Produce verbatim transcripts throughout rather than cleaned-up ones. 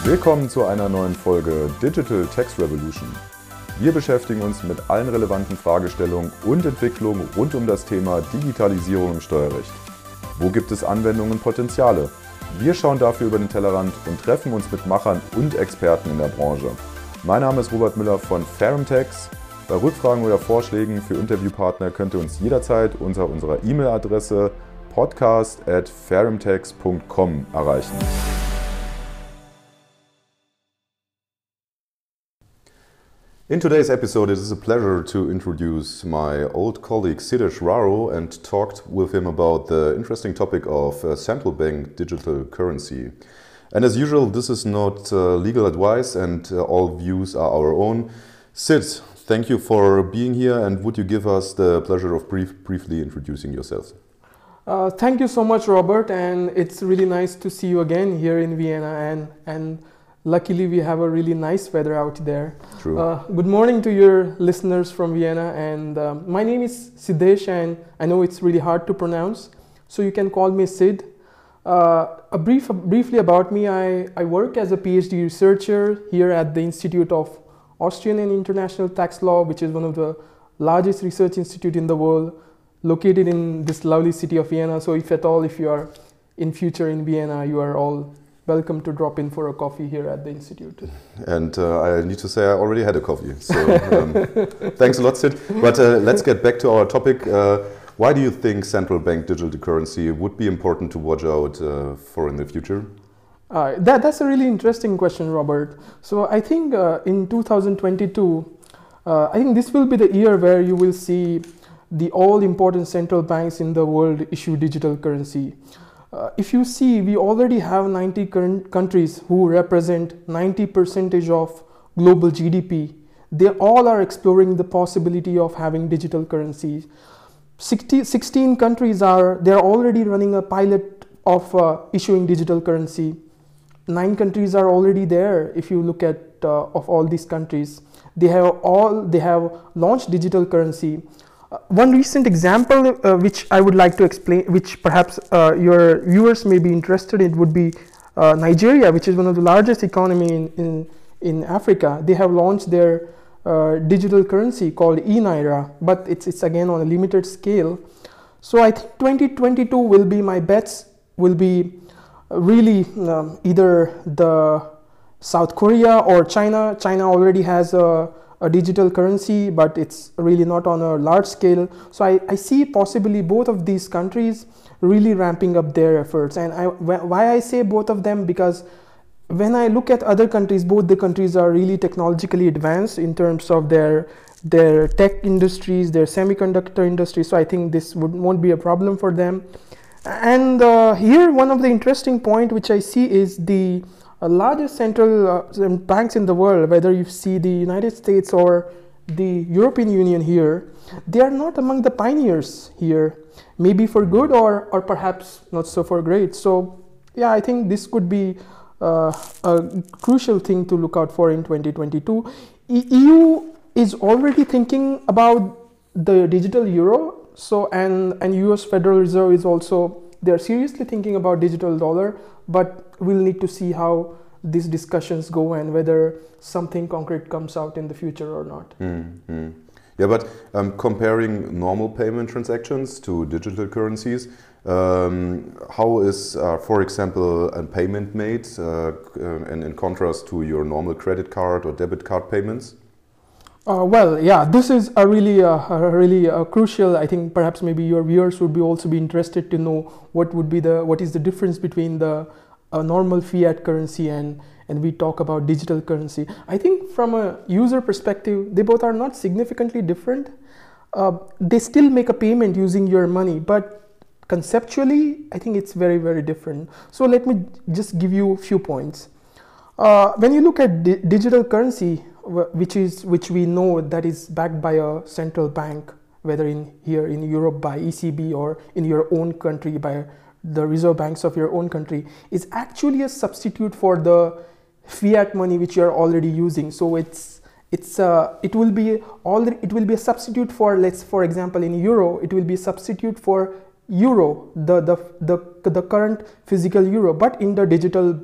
Willkommen zu einer neuen Folge Digital Tax Revolution. Wir beschäftigen uns mit allen relevanten Fragestellungen und Entwicklungen rund um das Thema Digitalisierung im Steuerrecht. Wo gibt es Anwendungen und Potenziale? Wir schauen dafür über den Tellerrand und treffen uns mit Machern und Experten in der Branche. Mein Name ist Robert Müller von Ferumtax. Bei Rückfragen oder Vorschlägen für Interviewpartner könnt ihr uns jederzeit unter unserer E-Mail-Adresse podcast at ferumtax punkt com erreichen. In today's episode, it is a pleasure to introduce my old colleague Siddesh Raro and talked with him about the interesting topic of uh, central bank digital currency. And as usual, this is not uh, legal advice and uh, all views are our own. Sid, thank you for being here, and would you give us the pleasure of brief, briefly introducing yourself? Uh, thank you so much, Robert, and it's really nice to see you again here in Vienna, and and luckily we have a really nice weather out there. True. Uh, good morning to your listeners from Vienna, and um, my name is Siddesh, and I know it's really hard to pronounce, so you can call me Sid. Uh, a brief, briefly about me, I, I work as a PhD researcher here at the Institute of Austrian and International Tax Law, which is one of the largest research institute in the world, located in this lovely city of Vienna. So if at all, if you are in future in Vienna, you are all welcome to drop in for a coffee here at the Institute. And uh, I need to say I already had a coffee, so um, thanks a lot, Sid. But uh, let's get back to our topic. Uh, why do you think central bank digital currency would be important to watch out uh, for in the future? Uh, that, that's a really interesting question, Robert. So I think uh, in two thousand twenty-two, uh, I think this will be the year where you will see the all important central banks in the world issue digital currency. Uh, if you see, we already have ninety current countries who represent ninety percent of global G D P. They all are exploring the possibility of having digital currencies. sixty, sixteen countries are, they're already running a pilot of uh, issuing digital currency. Nine countries are already there. If you look at uh, of all these countries, they have all, they have launched digital currency. Uh, one recent example uh, which I would like to explain, which perhaps uh, your viewers may be interested in, would be uh, Nigeria, which is one of the largest economy in, in, in Africa. They have launched their uh, digital currency called e-Naira, but it's, it's again on a limited scale. So I think twenty twenty-two will be, my bets will be really um, either the South Korea or China. China already has a a digital currency, but it's really not on a large scale. So I, I see possibly both of these countries really ramping up their efforts. And I, why I say both of them, because when I look at other countries, both the countries are really technologically advanced in terms of their their tech industries, their semiconductor industry. So I think this would, won't be a problem for them. And uh, here one of the interesting point which I see is the Uh, largest central uh, banks in the world, whether you see the United States or the European Union here, they are not among the pioneers here, maybe for good or, or perhaps not so for great. So yeah, I think this could be uh, a crucial thing to look out for in twenty twenty-two. E U is already thinking about the digital euro, so and, and U S Federal Reserve is also, they are seriously thinking about digital dollar, but we'll need to see how these discussions go and whether something concrete comes out in the future or not. Mm-hmm. Yeah, but um, comparing normal payment transactions to digital currencies, um, how is, uh, for example, a payment made uh, in, in contrast to your normal credit card or debit card payments? Uh, well, yeah, this is a really, uh, a really uh, crucial. I think perhaps maybe your viewers would be also be interested to know what would be the what is the difference between the uh, normal fiat currency and and we talk about digital currency. I think from a user perspective, they both are not significantly different. Uh, they still make a payment using your money, but conceptually, I think it's very very different. So let me just give you a few points. Uh, when you look at di digital currency, which is which we know that is backed by a central bank, whether in here in Europe by E C B or in your own country by the reserve banks of your own country, is actually a substitute for the fiat money which you are already using. So it's it's uh, it will be already it will be a substitute for, let's for example in euro, it will be a substitute for euro, the the the the current physical euro, but in the digital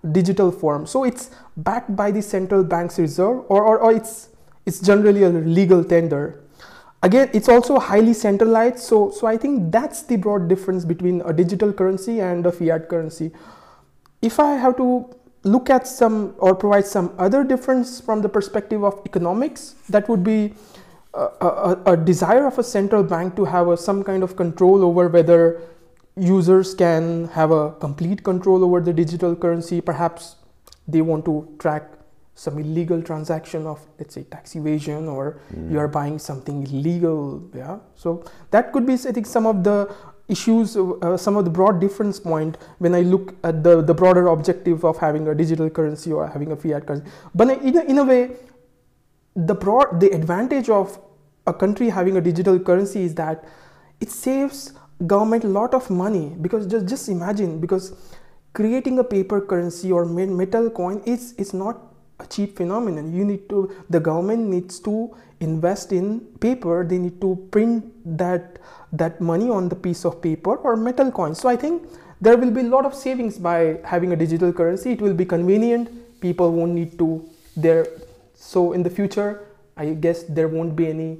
digital form. So it's backed by the central bank's reserve, or, or, or it's it's generally a legal tender. Again, it's also highly centralized. So so I think that's the broad difference between a digital currency and a fiat currency. If I have to look at some or provide some other difference from the perspective of economics, that would be a, a, a desire of a central bank to have a, some kind of control over whether users can have a complete control over the digital currency. Perhaps they want to track some illegal transaction of, let's say, tax evasion, or mm. you are buying something illegal. Yeah, so that could be, I think, some of the issues, uh, some of the broad difference point when I look at the the broader objective of having a digital currency or having a fiat currency. But in a, in a way, the broad the advantage of a country having a digital currency is that it saves government a lot of money, because just just imagine, because creating a paper currency or metal coin is is not a cheap phenomenon. You need to the government needs to invest in paper. They need to print that that money on the piece of paper or metal coin. So I think there will be a lot of savings by having a digital currency. It will be convenient. People won't need to there. So in the future, I guess there won't be any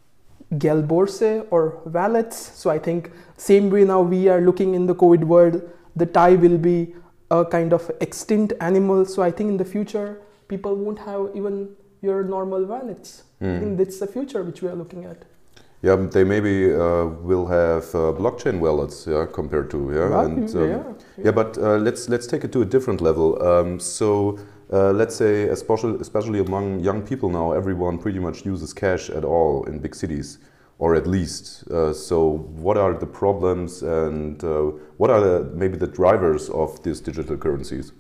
Geldbörse or wallets. So I think same way now we are looking in the COVID world, the Thai will be a kind of extinct animal. So I think in the future, people won't have even your normal wallets. Mm. I think that's the future which we are looking at. Yeah, they maybe uh, will have uh, blockchain wallets, yeah, compared to yeah, well, and um, yeah, yeah. yeah. But uh, let's let's take it to a different level. Um, so. Uh, let's say, especially, especially among young people now, everyone pretty much uses cash at all in big cities, or at least. Uh, so what are the problems, and uh, what are the, maybe the drivers of these digital currencies?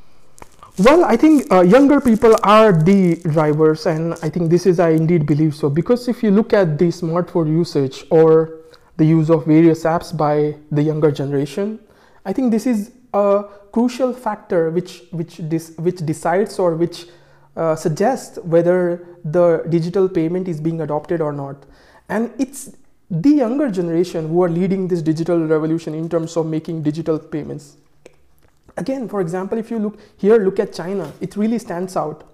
Well, I think uh, younger people are the drivers, and I think this is, I indeed believe so. Because if you look at the smartphone usage or the use of various apps by the younger generation, I think this is a crucial factor which which dis, which decides or which uh, suggests whether the digital payment is being adopted or not. And it's the younger generation who are leading this digital revolution in terms of making digital payments. Again, for example, if you look here, look at China, it really stands out.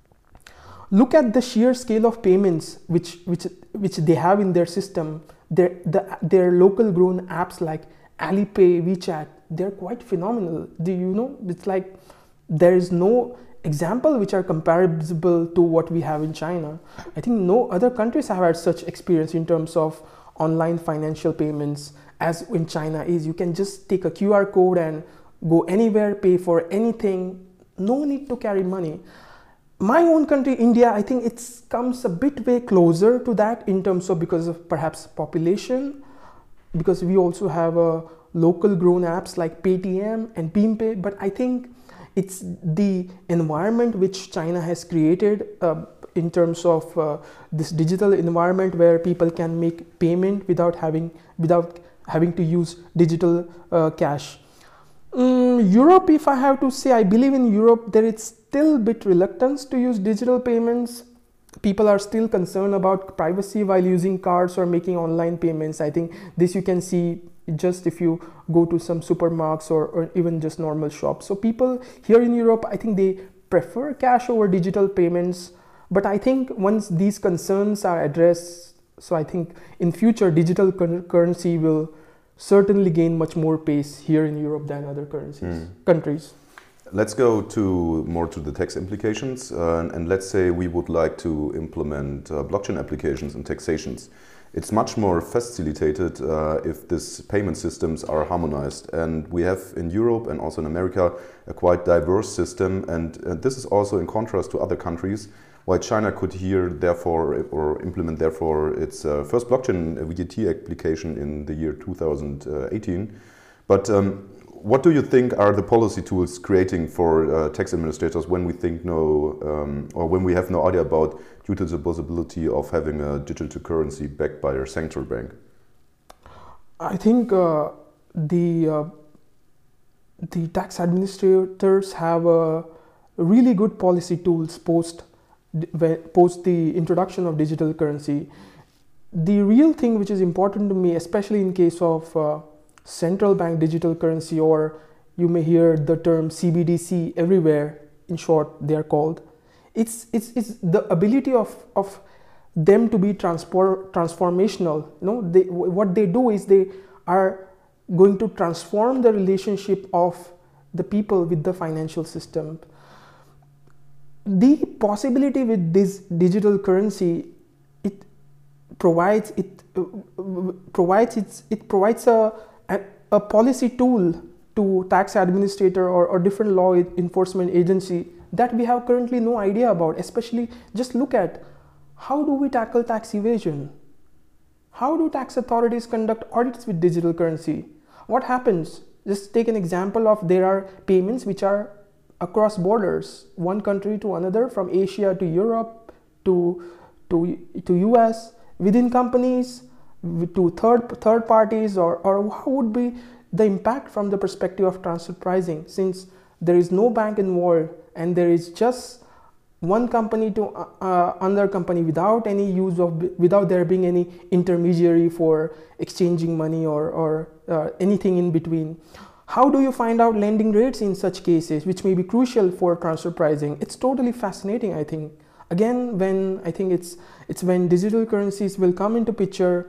Look at the sheer scale of payments which which which they have in their system. Their the, their local grown apps like Alipay, WeChat, they're quite phenomenal. Do you know, it's like there is no example which are comparable to what we have in China. I think no other countries have had such experience in terms of online financial payments as in China is. You can just take a Q R code and go anywhere, pay for anything, no need to carry money. My own country, India, I think it comes a bit way closer to that in terms of, because of perhaps population, because we also have a local grown apps like Paytm and BeamPay, but I think it's the environment which China has created uh, in terms of uh, this digital environment where people can make payment without having without having to use digital uh, cash. Um, Europe, if I have to say, I believe in Europe there is still a bit reluctance to use digital payments. People are still concerned about privacy while using cards or making online payments. I think this you can see just if you go to some supermarkets or, or even just normal shops. So people here in Europe, I think they prefer cash over digital payments. But I think once these concerns are addressed, so I think in future digital currency will certainly gain much more pace here in Europe than other currencies, mm. countries. Let's go to more to the tax implications, uh, and, and let's say we would like to implement uh, blockchain applications and taxations. It's much more facilitated uh, if these payment systems are harmonized, and we have in Europe and also in America a quite diverse system, and uh, this is also in contrast to other countries. Why China could here therefore or implement therefore its uh, first blockchain V D T application in the year two thousand eighteen, but um, what do you think are the policy tools creating for uh, tax administrators when we think no, um, or when we have no idea about due to the possibility of having a digital currency backed by a central bank? I think uh, the uh, the tax administrators have a really good policy tools post post the introduction of digital currency. The real thing which is important to me, especially in case of uh, central bank digital currency or you may hear the term C B D C everywhere. In short, they are called. It's, it's, it's the ability of, of them to be transpor transformational. You know, they, what they do is they are going to transform the relationship of the people with the financial system. The possibility with this digital currency, it provides it uh, provides its, it provides a, a a policy tool to tax administrator or, or different law enforcement agency that we have currently no idea about. Especially, just look at how do we tackle tax evasion? How do tax authorities conduct audits with digital currency? What happens? Just take an example of there are payments which are across borders, one country to another, from Asia to Europe to to to U S, within companies, to third third parties, or or how would be the impact from the perspective of transfer pricing, since there is no bank involved and there is just one company to uh, another company without any use of without there being any intermediary for exchanging money or or uh, anything in between. How do you find out lending rates in such cases, which may be crucial for transfer pricing? It's totally fascinating, I think. Again, when I think it's it's when digital currencies will come into picture,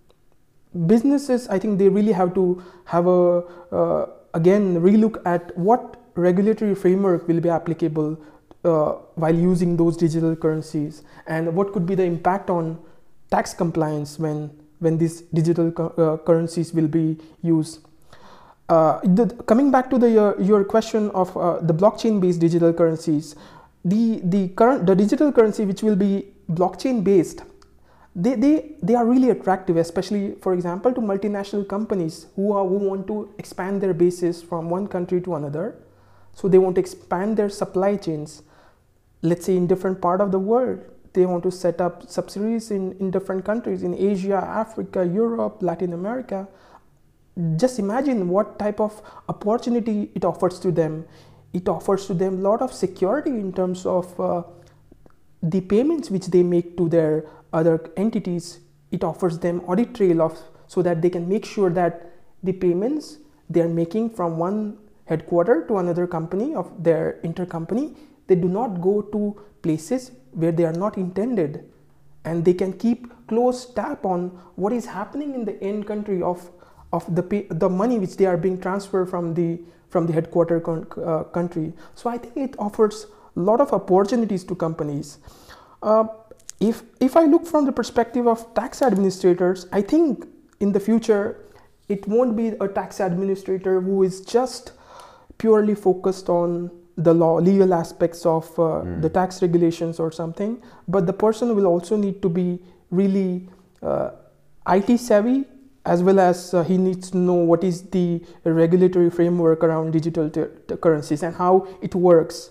businesses, I think they really have to have a uh, again relook at what regulatory framework will be applicable uh, while using those digital currencies, and what could be the impact on tax compliance when when these digital uh, currencies will be used. Uh, the, coming back to the uh, your question of uh, the blockchain-based digital currencies, the the current the digital currency which will be blockchain-based, they they they are really attractive, especially, for example, to multinational companies who are who want to expand their bases from one country to another. So they want to expand their supply chains, let's say in different part of the world. They want to set up subsidiaries in in different countries in Asia, Africa, Europe, Latin America. Just imagine what type of opportunity it offers to them. It offers to them a lot of security in terms of uh, the payments which they make to their other entities. It offers them audit trail of so that they can make sure that the payments they are making from one headquarter to another company of their intercompany, they do not go to places where they are not intended, and they can keep close tab on what is happening in the end country of of the pay, the money which they are being transferred from the from the headquarter con, uh, country. So I think it offers a lot of opportunities to companies. Uh, if if I look from the perspective of tax administrators, I think in the future it won't be a tax administrator who is just purely focused on the law, legal aspects of uh, mm. the tax regulations or something, but the person will also need to be really uh, I T savvy, as well as uh, he needs to know what is the regulatory framework around digital currencies and how it works.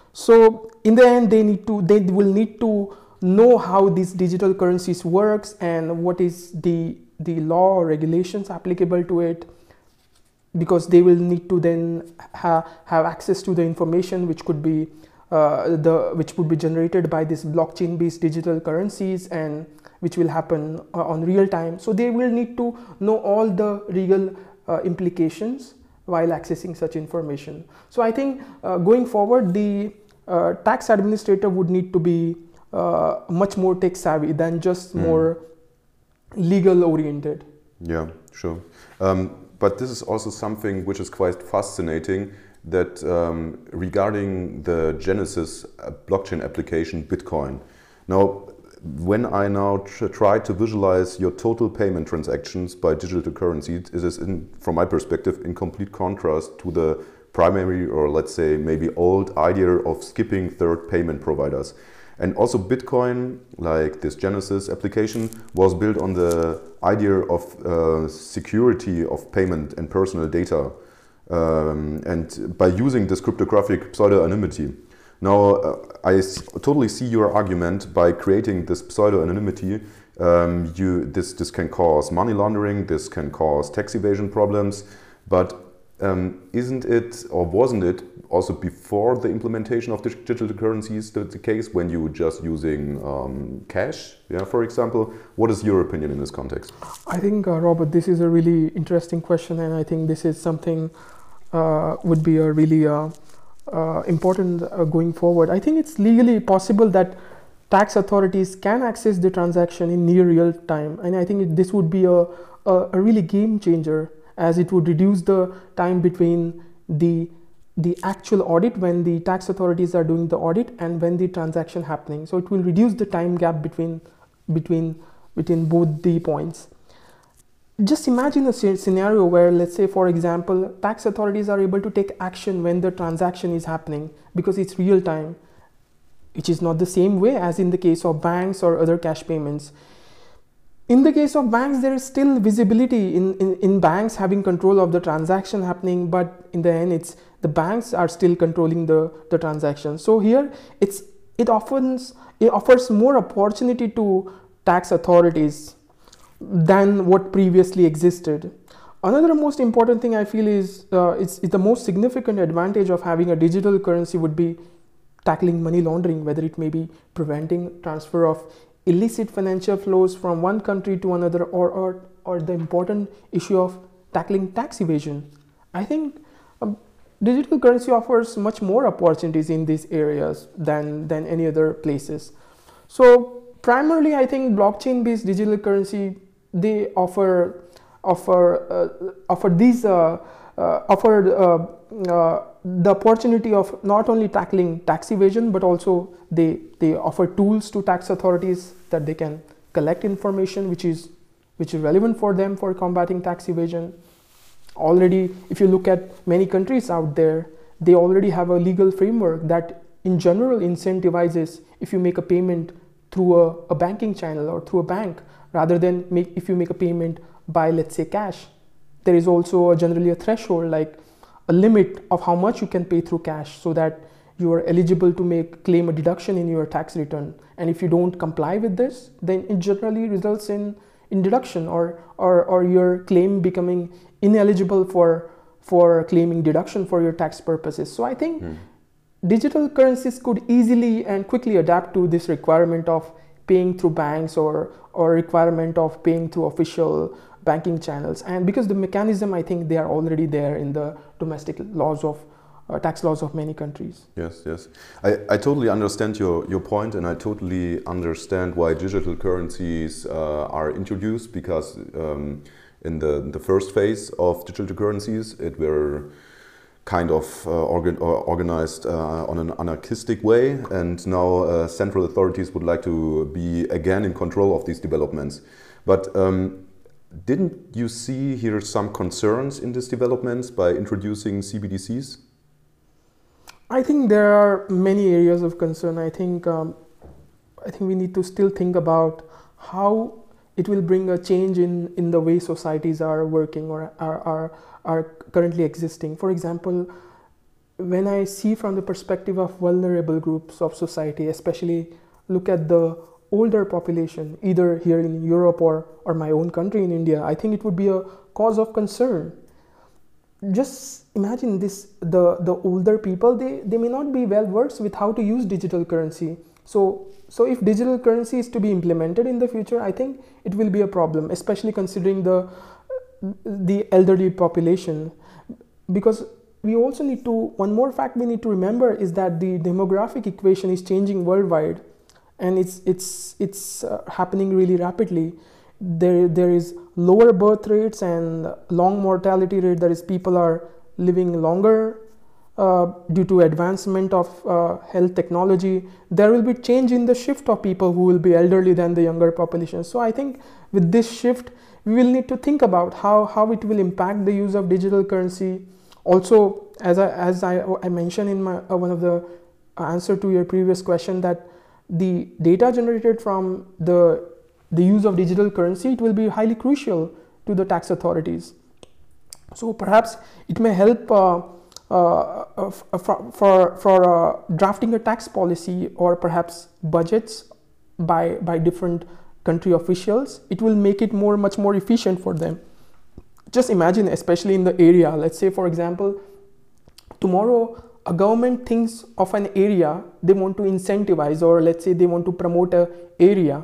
So in the end, they need to they will need to know how these digital currencies works and what is the the law or regulations applicable to it, because they will need to then ha have access to the information which could be uh, the which would be generated by this blockchain-based digital currencies, and which will happen uh, on real time. So they will need to know all the legal uh, implications while accessing such information. So I think uh, going forward, the uh, tax administrator would need to be uh, much more tech savvy than just mm. more legal oriented. Yeah, sure. Um, but this is also something which is quite fascinating, that um, regarding the Genesis uh, blockchain application Bitcoin. Now, when I now tr try to visualize your total payment transactions by digital currencies, it is, in, from my perspective, in complete contrast to the primary, or let's say maybe old idea of skipping third payment providers. And also Bitcoin, like this Genesis application, was built on the idea of uh, security of payment and personal data, um, and by using this cryptographic pseudo-anonymity. Now, uh, I s totally see your argument. By creating this pseudo-anonymity, um, you, this, this can cause money laundering, this can cause tax evasion problems, but um, isn't it, or wasn't it, also before the implementation of digital currencies the, the case, when you were just using um, cash, yeah, for example? What is your opinion in this context? I think, uh, Robert, this is a really interesting question, and I think this is something uh, would be a really uh, uh, important uh, going forward. I think it's legally possible that tax authorities can access the transaction in near real time, and I think it, this would be a, a, a really game changer, as it would reduce the time between the the actual audit, when the tax authorities are doing the audit, and when the transaction happening. So it will reduce the time gap between between between both the points. Just imagine a scenario where, let's say, for example, tax authorities are able to take action when the transaction is happening because it's real time, which is not the same way as in the case of banks or other cash payments. In the case of banks, there is still visibility in, in, in banks having control of the transaction happening, but in the end, it's the banks are still controlling the, the transaction. So here, it's it offers it offers more opportunity to tax authorities than what previously existed. Another most important thing I feel is uh, it's, it's the most significant advantage of having a digital currency would be tackling money laundering, whether it may be preventing transfer of illicit financial flows from one country to another, or or, or the important issue of tackling tax evasion. I think um, digital currency offers much more opportunities in these areas than, than any other places. So primarily, I think blockchain-based digital currency, they offer offer uh, offer these uh, uh, offer uh, uh, the opportunity of not only tackling tax evasion, but also they they offer tools to tax authorities that they can collect information which is which is relevant for them for combating tax evasion. Already, if you look at many countries out there, they already have a legal framework that in general incentivizes if you make a payment through a, a banking channel or through a bank, rather than make if you make a payment by, let's say, cash. There is also a, generally a threshold, like a limit of how much you can pay through cash, so that you are eligible to make claim a deduction in your tax return. And if you don't comply with this, then it generally results in, in deduction, or, or or your claim becoming ineligible for for claiming deduction for your tax purposes. So I think mm. digital currencies could easily and quickly adapt to this requirement of paying through banks, or or requirement of paying through official banking channels. And because the mechanism, I think they are already there in the domestic laws of uh, tax laws of many countries. Yes, yes. I, I totally understand your, your point, and I totally understand why digital currencies uh, are introduced, because um, in the, the first phase of digital currencies, it were kind of uh, organ organized uh, on an anarchistic way, and now uh, central authorities would like to be again in control of these developments. But um, didn't you see here some concerns in these developments by introducing C B D Cs? I think there are many areas of concern. I think um, I think we need to still think about how it will bring a change in, in the way societies are working or are, are, are currently existing. For example, when I see from the perspective of vulnerable groups of society, especially look at the older population, either here in Europe or, or my own country in India, I think it would be a cause of concern. Just imagine this, the, the older people, they, they may not be well versed with how to use digital currency. So, so if digital currency is to be implemented in the future, I think it will be a problem, especially considering the, the elderly population. Because we also need to, one more fact we need to remember is that the demographic equation is changing worldwide, and it's, it's, it's uh, happening really rapidly. There, there is lower birth rates and long mortality rate, that is, people are living longer uh, due to advancement of uh, health technology. There will be change in the shift of people who will be elderly than the younger population. So I think with this shift, we will need to think about how, how it will impact the use of digital currency. Also, as I, as I, I mentioned in my, uh, one of the answer to your previous question, that the data generated from the the use of digital currency, it will be highly crucial to the tax authorities. So perhaps it may help uh, uh, for, for, for uh, drafting a tax policy, or perhaps budgets by, by different country officials. It will make it more, much more efficient for them. Just imagine, especially in the area, let's say, for example, tomorrow a government thinks of an area they want to incentivize, or let's say they want to promote an area.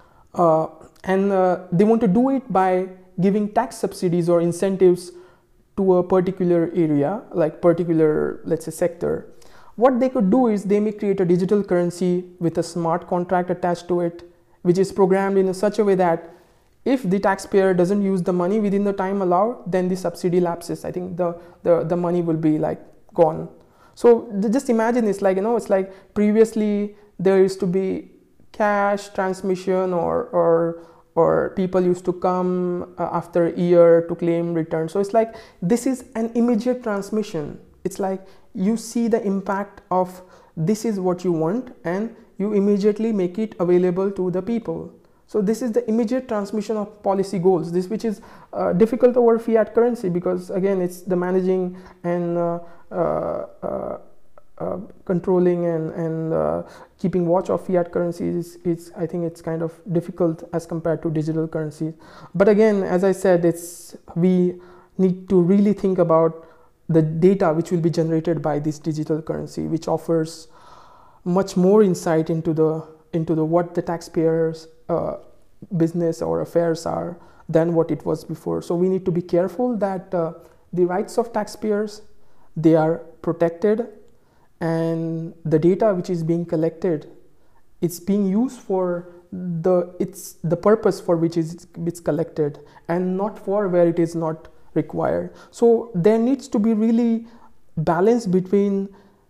Uh, and uh, they want to do it by giving tax subsidies or incentives to a particular area, like particular, let's say, sector. What they could do is they may create a digital currency with a smart contract attached to it, which is programmed in such a way that if the taxpayer doesn't use the money within the time allowed, then the subsidy lapses. I think the, the, the money will be like gone. So just imagine it's like, you know, it's like previously there used to be cash transmission, or, or, or people used to come uh, after a year to claim return. So it's like, this is an immediate transmission. It's like you see the impact of this is what you want and you immediately make it available to the people. So this is the immediate transmission of policy goals, this which is uh, difficult over fiat currency, because again it's the managing and uh, uh, uh, uh, controlling and, and uh, keeping watch of fiat currencies. It's, I think it's kind of difficult as compared to digital currencies. But again, as I said, it's we need to really think about the data which will be generated by this digital currency, which offers much more insight into the into the what the taxpayers uh, business or affairs are than what it was before. So we need to be careful that uh, the rights of taxpayers, they are protected, and the data which is being collected, it's being used for the it's the purpose for which is it's collected, and not for where it is not required. So there needs to be really balance between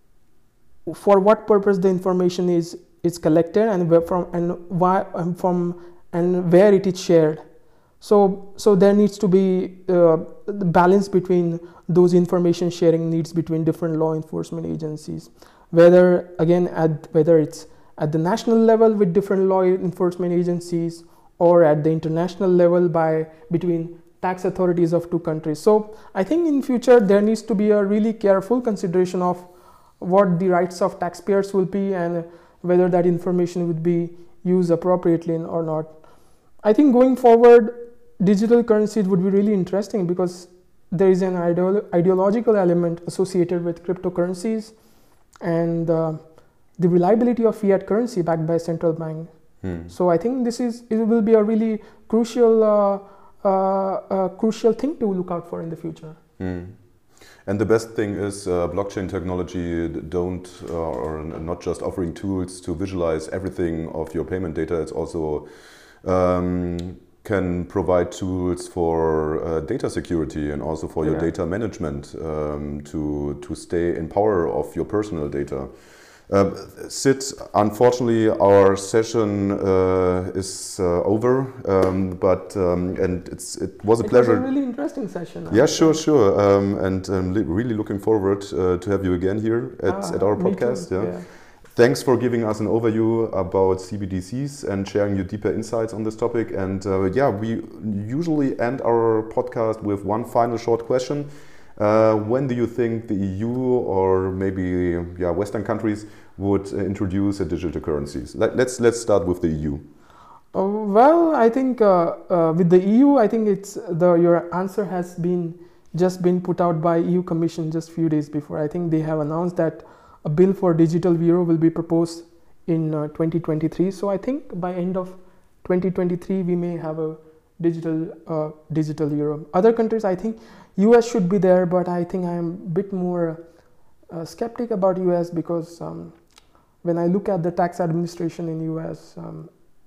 for what purpose the information is is collected and where from and why and from and where it is shared. So so there needs to be uh, the balance between those information sharing needs between different law enforcement agencies, whether again at whether it's at the national level with different law enforcement agencies, or at the international level by between tax authorities of two countries. So I think in future there needs to be a really careful consideration of what the rights of taxpayers will be and whether that information would be used appropriately or not. I think going forward, digital currencies would be really interesting because there is an ideolo ideological element associated with cryptocurrencies and uh, the reliability of fiat currency backed by central bank. Hmm. So I think this is it will be a really crucial uh, uh, uh, crucial thing to look out for in the future. Hmm. And the best thing is uh, blockchain technology don't uh, or not just offering tools to visualize everything of your payment data. It's also um, can provide tools for uh, data security and also for your yeah. data management um, to to stay in power of your personal data. Uh, Sid, unfortunately, our session uh, is uh, over, um, but um, and it's it was a it pleasure. It was a really interesting session. Yeah, sure, sure, um, and um, really looking forward uh, to have you again here at, ah, at our podcast. Yeah. yeah. Thanks for giving us an overview about C B D Cs and sharing your deeper insights on this topic. And uh, yeah, we usually end our podcast with one final short question. Uh, when do you think the E U or maybe yeah, Western countries would uh, introduce a digital currencies? Let, let's let's start with the E U. Oh, well, I think uh, uh, with the E U, I think it's the your answer has been just been put out by E U Commission just few days before. I think they have announced that a bill for digital euro will be proposed in uh, twenty twenty-three. So I think by end of twenty twenty-three we may have a digital uh, digital euro. Other countries, I think U S should be there, but I think I am a bit more uh, skeptic about U S because um, when I look at the tax administration in U S, um,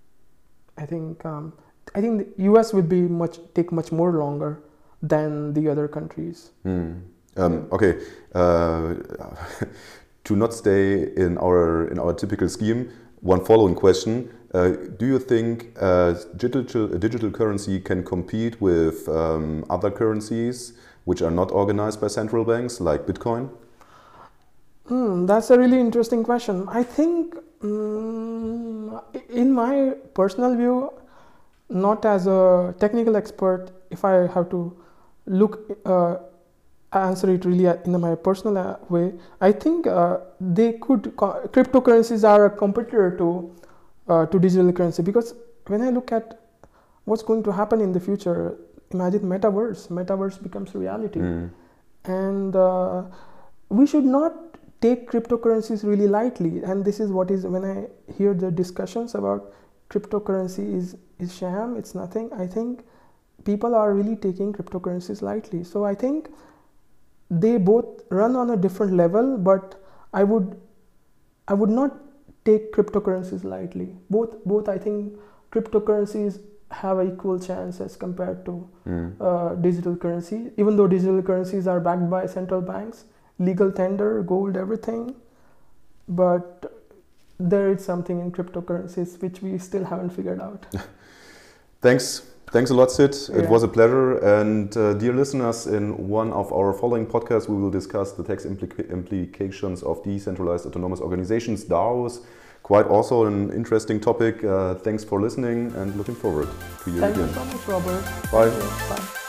I think um, I think the U S would be much take much more longer than the other countries. Mm. Um, okay, uh, to not stay in our in our typical scheme, one following question: uh, do you think uh, digital a digital currency can compete with um, other currencies which are not organized by central banks, like Bitcoin? Mm, that's a really interesting question. I think, um, in my personal view, not as a technical expert, if I have to look uh, answer it really in my personal way, I think uh, they could cryptocurrencies are a competitor to uh, to digital currency, because when I look at what's going to happen in the future, imagine metaverse. Metaverse becomes reality, mm. and uh, we should not take cryptocurrencies really lightly. And this is what is when I hear the discussions about cryptocurrency is is sham. It's nothing. I think people are really taking cryptocurrencies lightly. So I think they both run on a different level, but I would I would not take cryptocurrencies lightly. Both both I think cryptocurrencies have an equal chance as compared to mm. uh, digital currency, even though digital currencies are backed by central banks, legal tender, gold, everything. But there is something in cryptocurrencies which we still haven't figured out. Thanks. Thanks a lot, Sid. It yeah. was a pleasure. And uh, dear listeners, in one of our following podcasts, we will discuss the tax implica implications of decentralized autonomous organizations, DAOs. Quite also an interesting topic. Uh, thanks for listening and looking forward to you Thank again. Thank you so much, Robert. Bye. Bye.